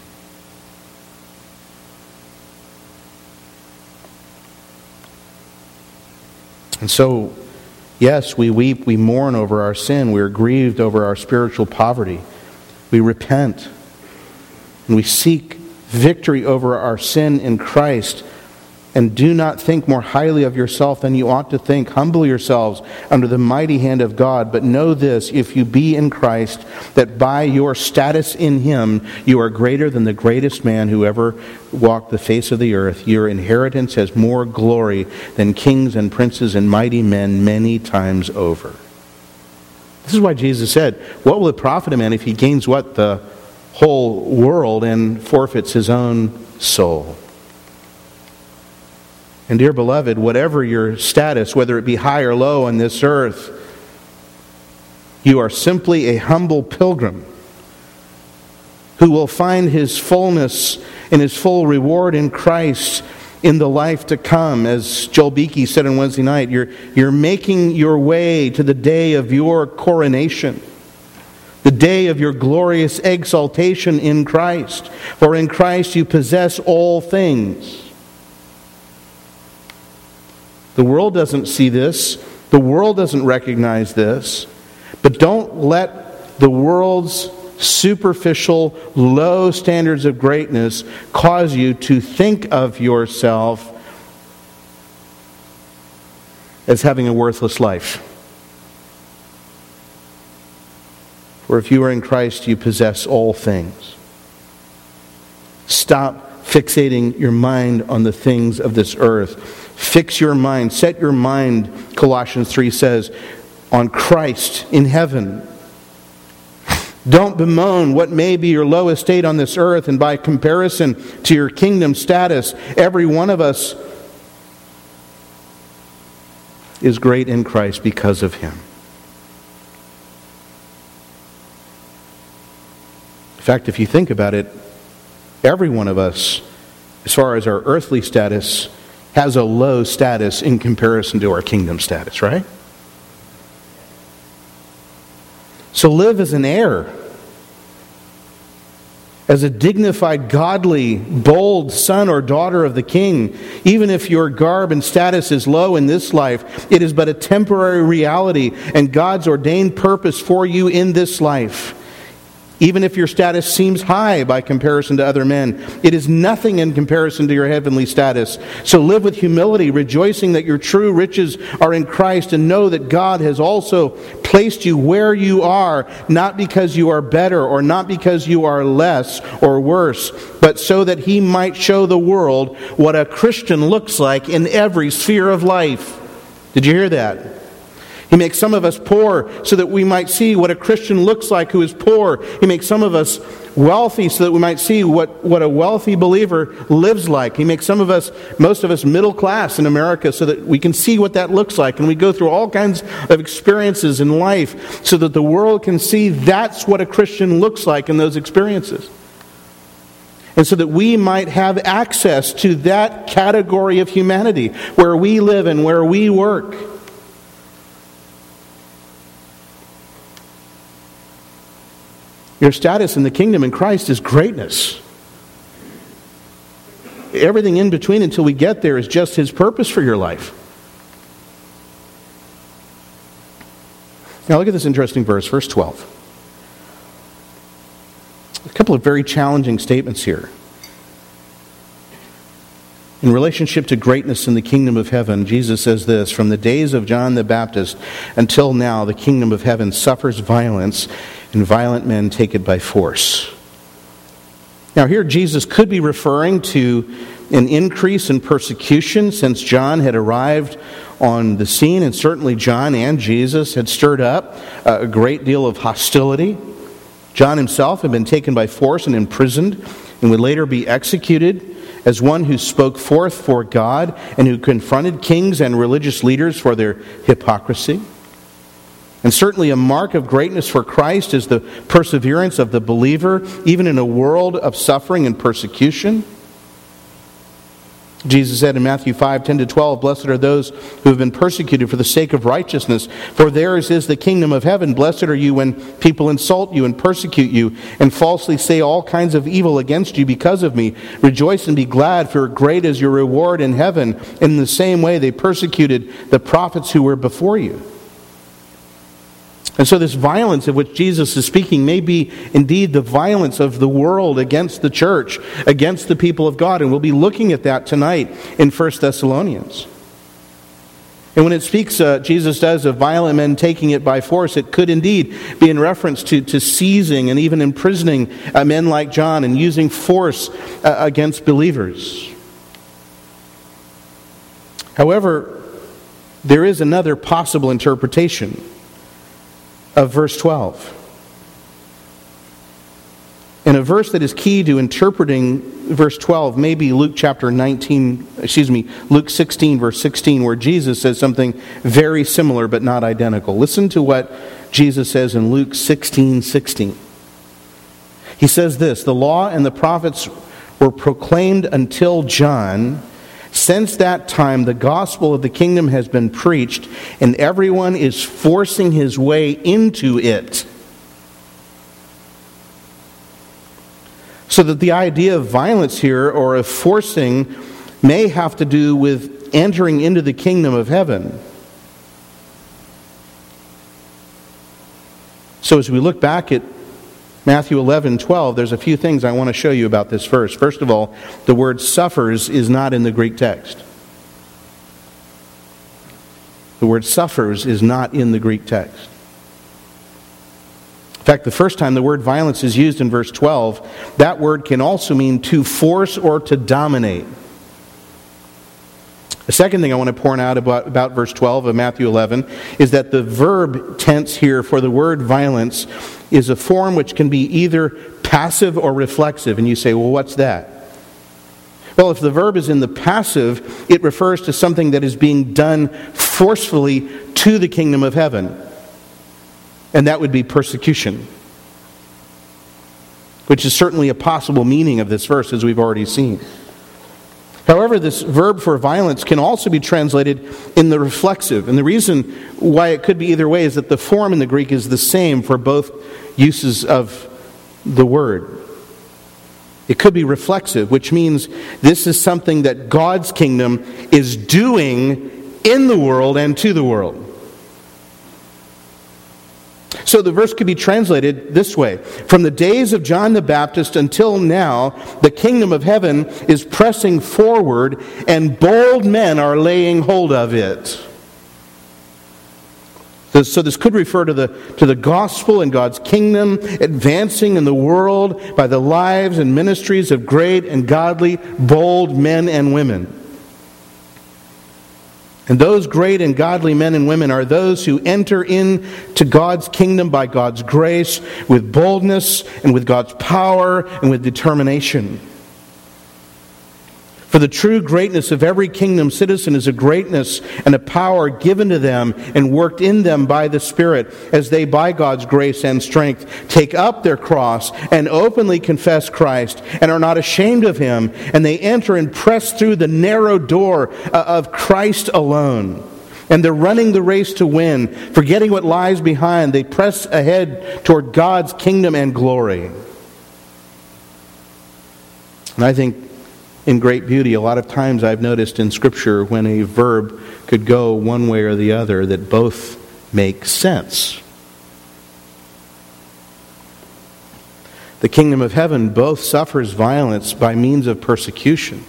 And so, yes, we weep, we mourn over our sin, we are grieved over our spiritual poverty. We repent, and we seek victory over our sin in Christ. And do not think more highly of yourself than you ought to think. Humble yourselves under the mighty hand of God. But know this, if you be in Christ, that by your status in Him, you are greater than the greatest man who ever walked the face of the earth. Your inheritance has more glory than kings and princes and mighty men many times over. This is why Jesus said, what will it profit a man if he gains what? The whole world and forfeits his own soul. And dear beloved, whatever your status, whether it be high or low on this earth, you are simply a humble pilgrim who will find his fullness and his full reward in Christ in the life to come. As Joel Beakey said on Wednesday night, you're making your way to the day of your coronation, the day of your glorious exaltation in Christ. For in Christ you possess all things. The world doesn't see this. The world doesn't recognize this. But don't let the world's superficial, low standards of greatness cause you to think of yourself as having a worthless life. For if you are in Christ, you possess all things. Stop fixating your mind on the things of this earth. Fix your mind, set your mind, Colossians 3 says, on Christ in heaven. Don't bemoan what may be your low estate on this earth, and by comparison to your kingdom status, every one of us is great in Christ because of Him. In fact, if you think about it, every one of us, as far as our earthly status, has a low status in comparison to our kingdom status, right? So live as an heir, as a dignified, godly, bold son or daughter of the King. Even if your garb and status is low in this life, it is but a temporary reality and God's ordained purpose for you in this life. Even if your status seems high by comparison to other men, it is nothing in comparison to your heavenly status. So live with humility, rejoicing that your true riches are in Christ, and know that God has also placed you where you are, not because you are better or not because you are less or worse, but so that He might show the world what a Christian looks like in every sphere of life. Did you hear that? He makes some of us poor so that we might see what a Christian looks like who is poor. He makes some of us wealthy so that we might see what a wealthy believer lives like. He makes most of us middle class in America so that we can see what that looks like. And we go through all kinds of experiences in life so that the world can see that's what a Christian looks like in those experiences. And so that we might have access to that category of humanity where we live and where we work. Your status in the kingdom in Christ is greatness. Everything in between until we get there is just His purpose for your life. Now look at this interesting verse, verse 12. A couple of very challenging statements here. In relationship to greatness in the kingdom of heaven, Jesus says this: from the days of John the Baptist until now, the kingdom of heaven suffers violence, and violent men take it by force. Now here Jesus could be referring to an increase in persecution since John had arrived on the scene, and certainly John and Jesus had stirred up a great deal of hostility. John himself had been taken by force and imprisoned and would later be executed as one who spoke forth for God and who confronted kings and religious leaders for their hypocrisy. And certainly a mark of greatness for Christ is the perseverance of the believer, even in a world of suffering and persecution. Jesus said in Matthew 5:10-12, "Blessed are those who have been persecuted for the sake of righteousness, for theirs is the kingdom of heaven. Blessed are you when people insult you and persecute you and falsely say all kinds of evil against you because of me. Rejoice and be glad, for great is your reward in heaven. In the same way they persecuted the prophets who were before you." And so this violence of which Jesus is speaking may be indeed the violence of the world against the church, against the people of God. And we'll be looking at that tonight in 1 Thessalonians. And when it speaks, Jesus does, of violent men taking it by force, it could indeed be in reference to seizing and even imprisoning men like John and using force against believers. However, there is another possible interpretation of verse 12. And a verse that is key to interpreting verse 12 may be Luke 16 verse 16, where Jesus says something very similar but not identical. Listen to what Jesus says in Luke 16:16. He says this: "The law and the prophets were proclaimed until John. Since that time, the gospel of the kingdom has been preached, and everyone is forcing his way into it." So that the idea of violence here, or of forcing, may have to do with entering into the kingdom of heaven. So as we look back at Matthew 11:12, there's a few things I want to show you about this verse. First of all, the word suffers is not in the Greek text. The word suffers is not in the Greek text. In fact, the first time the word violence is used in verse 12, that word can also mean to force or to dominate. The second thing I want to point out about verse 12 of Matthew 11 is that the verb tense here for the word violence is a form which can be either passive or reflexive. And you say, well, what's that? Well, if the verb is in the passive, it refers to something that is being done forcefully to the kingdom of heaven. And that would be persecution, which is certainly a possible meaning of this verse, as we've already seen. However, this verb for violence can also be translated in the reflexive. And the reason why it could be either way is that the form in the Greek is the same for both uses of the word. It could be reflexive, which means this is something that God's kingdom is doing in the world and to the world. So the verse could be translated this way: from the days of John the Baptist until now, the kingdom of heaven is pressing forward, and bold men are laying hold of it. So this could refer to the gospel and God's kingdom advancing in the world by the lives and ministries of great and godly, bold men and women. And those great and godly men and women are those who enter into God's kingdom by God's grace with boldness and with God's power and with determination. For the true greatness of every kingdom citizen is a greatness and a power given to them and worked in them by the Spirit, as they, by God's grace and strength, take up their cross and openly confess Christ and are not ashamed of Him, and they enter and press through the narrow door of Christ alone. And they're running the race to win, forgetting what lies behind. They press ahead toward God's kingdom and glory. And I think in great beauty, a lot of times I've noticed in Scripture when a verb could go one way or the other, that both make sense. The kingdom of heaven both suffers violence by means of persecution,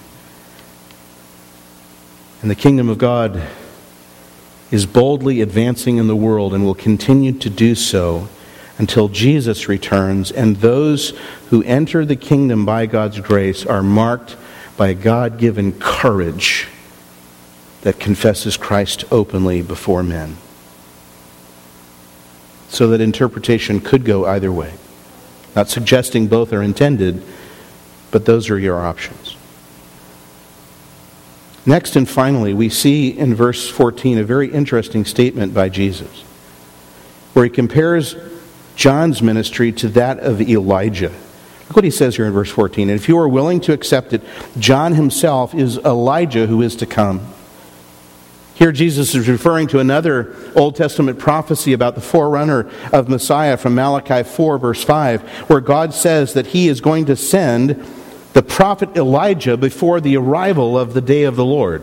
and the kingdom of God is boldly advancing in the world and will continue to do so until Jesus returns, and those who enter the kingdom by God's grace are marked by a God-given courage that confesses Christ openly before men. So that interpretation could go either way. Not suggesting both are intended, but those are your options. Next and finally, we see in verse 14 a very interesting statement by Jesus, where He compares John's ministry to that of Elijah. Look what He says here in verse 14. And if you are willing to accept it, John himself is Elijah who is to come. Here Jesus is referring to another Old Testament prophecy about the forerunner of Messiah from Malachi 4 verse 5, where God says that He is going to send the prophet Elijah before the arrival of the day of the Lord.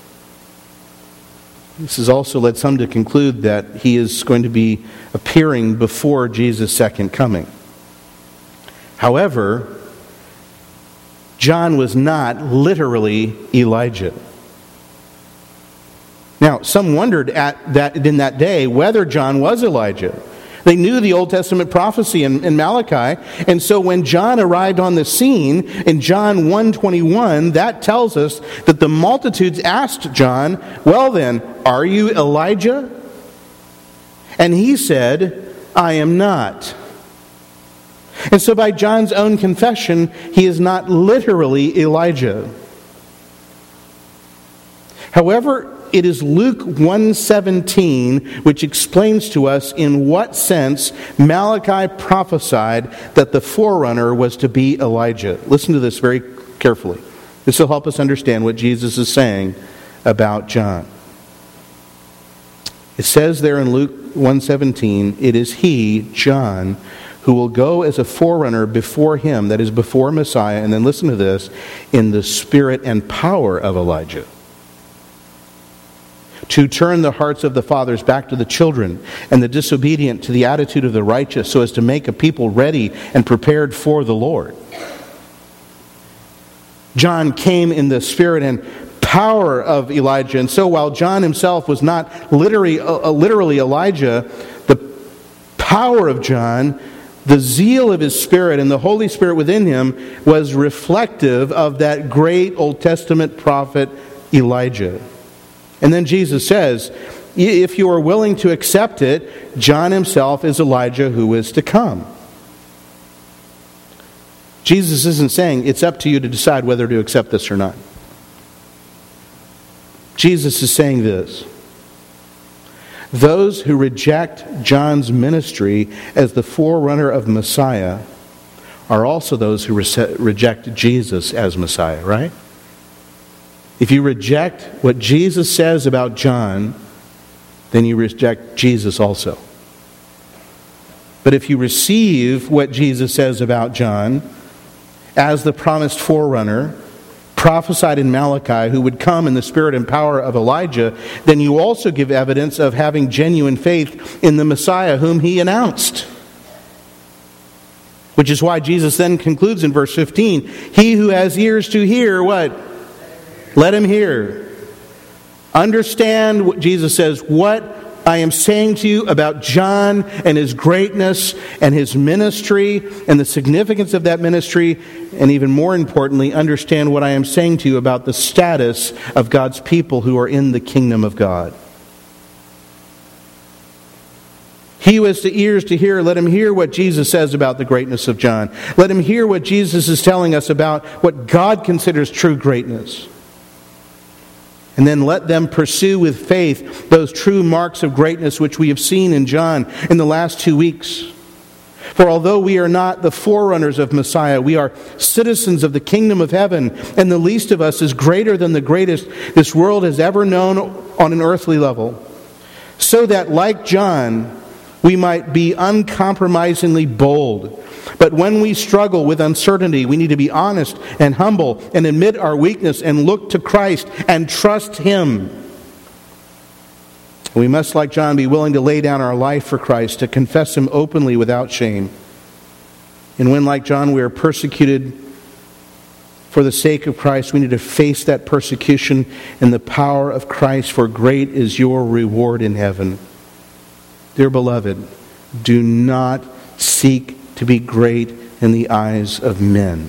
This has also led some to conclude that He is going to be appearing before Jesus' second coming. However, John was not literally Elijah. Now, some wondered in that day whether John was Elijah. They knew the Old Testament prophecy in Malachi, and so when John arrived on the scene in John 1:21, that tells us that the multitudes asked John, "Well then, are you Elijah?" And he said, "I am not." And so by John's own confession, he is not literally Elijah. However, it is Luke 1:17 which explains to us in what sense Malachi prophesied that the forerunner was to be Elijah. Listen to this very carefully. This will help us understand what Jesus is saying about John. It says there in Luke 1:17, "It is he, John, who will go as a forerunner before him," that is before Messiah, and then listen to this, "in the spirit and power of Elijah, to turn the hearts of the fathers back to the children, and the disobedient to the attitude of the righteous, so as to make a people ready and prepared for the Lord." John came in the spirit and power of Elijah, and so while John himself was not literally Elijah, the power of John the zeal of his Spirit and the Holy Spirit within him was reflective of that great Old Testament prophet Elijah. And then Jesus says, if you are willing to accept it, John himself is Elijah who is to come. Jesus isn't saying it's up to you to decide whether to accept this or not. Jesus is saying this: those who reject John's ministry as the forerunner of Messiah are also those who reject Jesus as Messiah, right? If you reject what Jesus says about John, then you reject Jesus also. But if you receive what Jesus says about John as the promised forerunner, prophesied in Malachi, who would come in the spirit and power of Elijah, then you also give evidence of having genuine faith in the Messiah whom he announced. Which is why Jesus then concludes in verse 15, he who has ears to hear, what? Let him hear. Understand what Jesus says, what I am saying to you about John and his greatness and his ministry and the significance of that ministry, and even more importantly, understand what I am saying to you about the status of God's people who are in the kingdom of God. He who has ears to hear, let him hear what Jesus says about the greatness of John. Let him hear what Jesus is telling us about what God considers true greatness. And then let them pursue with faith those true marks of greatness which we have seen in John in the last 2 weeks. For although we are not the forerunners of Messiah, we are citizens of the kingdom of heaven, and the least of us is greater than the greatest this world has ever known on an earthly level. So that, like John, we might be uncompromisingly bold. But when we struggle with uncertainty, we need to be honest and humble and admit our weakness and look to Christ and trust Him. We must, like John, be willing to lay down our life for Christ, to confess Him openly without shame. And when, like John, we are persecuted for the sake of Christ, we need to face that persecution in the power of Christ, for great is your reward in heaven. Dear beloved, do not seek to be great in the eyes of men.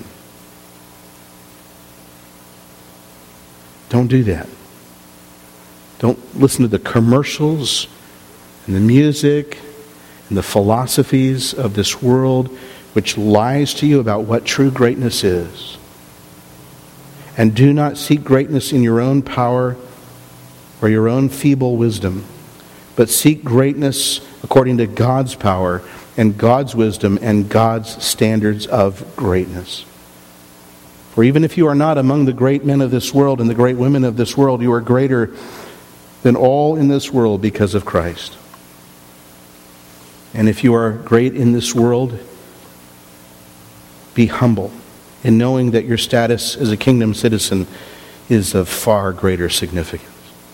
Don't do that. Don't listen to the commercials and the music and the philosophies of this world which lies to you about what true greatness is. And do not seek greatness in your own power or your own feeble wisdom, but seek greatness according to God's power and God's wisdom and God's standards of greatness. For even if you are not among the great men of this world and the great women of this world, you are greater than all in this world because of Christ. And if you are great in this world, be humble in knowing that your status as a kingdom citizen is of far greater significance.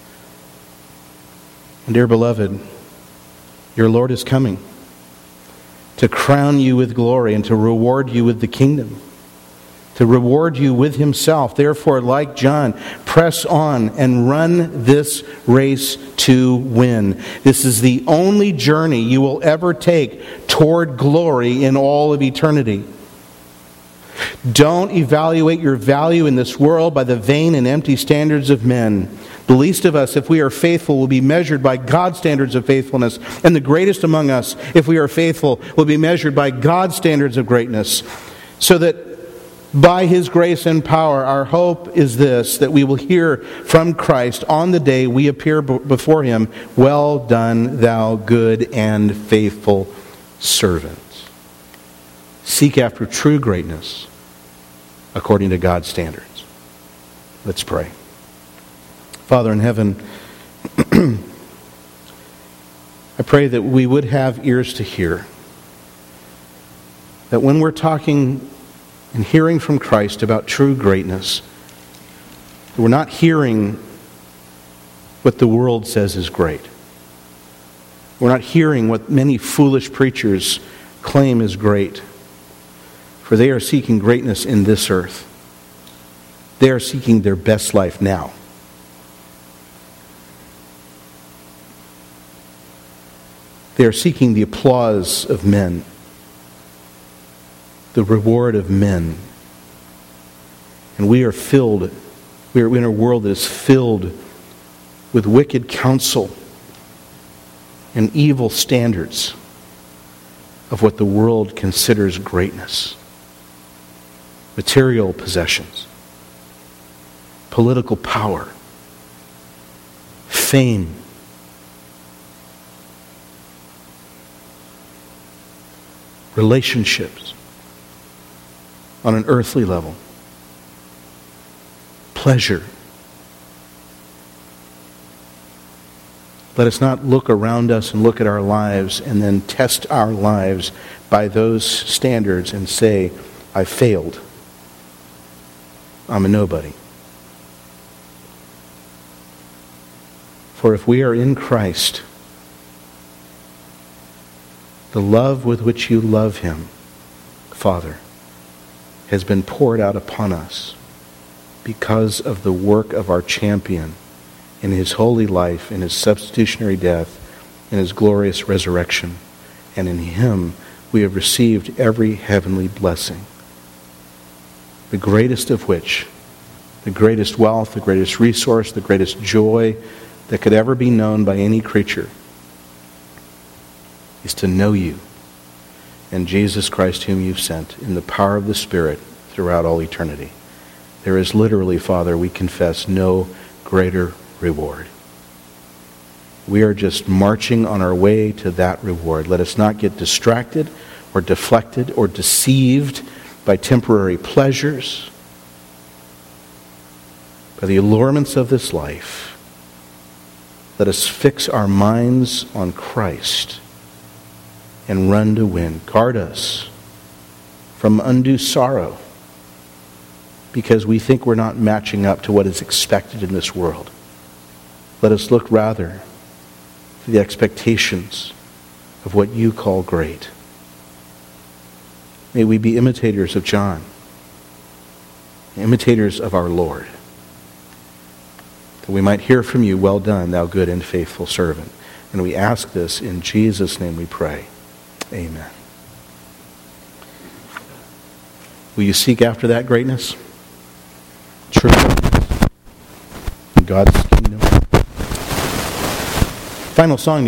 And dear beloved, your Lord is coming to crown you with glory and to reward you with the kingdom, to reward you with Himself. Therefore, like John, press on and run this race to win. This is the only journey you will ever take toward glory in all of eternity. Don't evaluate your value in this world by the vain and empty standards of men. The least of us, if we are faithful, will be measured by God's standards of faithfulness. And the greatest among us, if we are faithful, will be measured by God's standards of greatness. So that by His grace and power, our hope is this, that we will hear from Christ on the day we appear before Him, "Well done, thou good and faithful servant." Seek after true greatness according to God's standards. Let's pray. Father in heaven, I pray that we would have ears to hear. That when we're talking and hearing from Christ about true greatness, we're not hearing what the world says is great. We're not hearing what many foolish preachers claim is great. For they are seeking greatness in this earth. They are seeking their best life now. They are seeking the applause of men. the reward of men. And we are in a world that is filled with wicked counsel and evil standards of what the world considers greatness. Material possessions, political power, fame, relationships on an earthly level, pleasure. Let us not look around us and look at our lives and then test our lives by those standards and say, I failed. I'm a nobody. For if we are in Christ, the love with which you love him, Father, has been poured out upon us because of the work of our champion in his holy life, in his substitutionary death, in his glorious resurrection. And in him we have received every heavenly blessing, the greatest of which, the greatest wealth, the greatest resource, the greatest joy that could ever be known by any creature, is to know you and Jesus Christ whom you've sent in the power of the Spirit throughout all eternity. There is literally, Father, we confess, no greater reward. We are just marching on our way to that reward. Let us not get distracted or deflected or deceived by temporary pleasures, by the allurements of this life. Let us fix our minds on Christ and run to win. Guard us from undue sorrow because we think we're not matching up to what is expected in this world. Let us look rather to the expectations of what you call great. May we be imitators of John, imitators of our Lord, that we might hear from you, well done, thou good and faithful servant. And we ask this in Jesus' name we pray. Amen. Will you seek after that greatness? True in God's kingdom. Final song.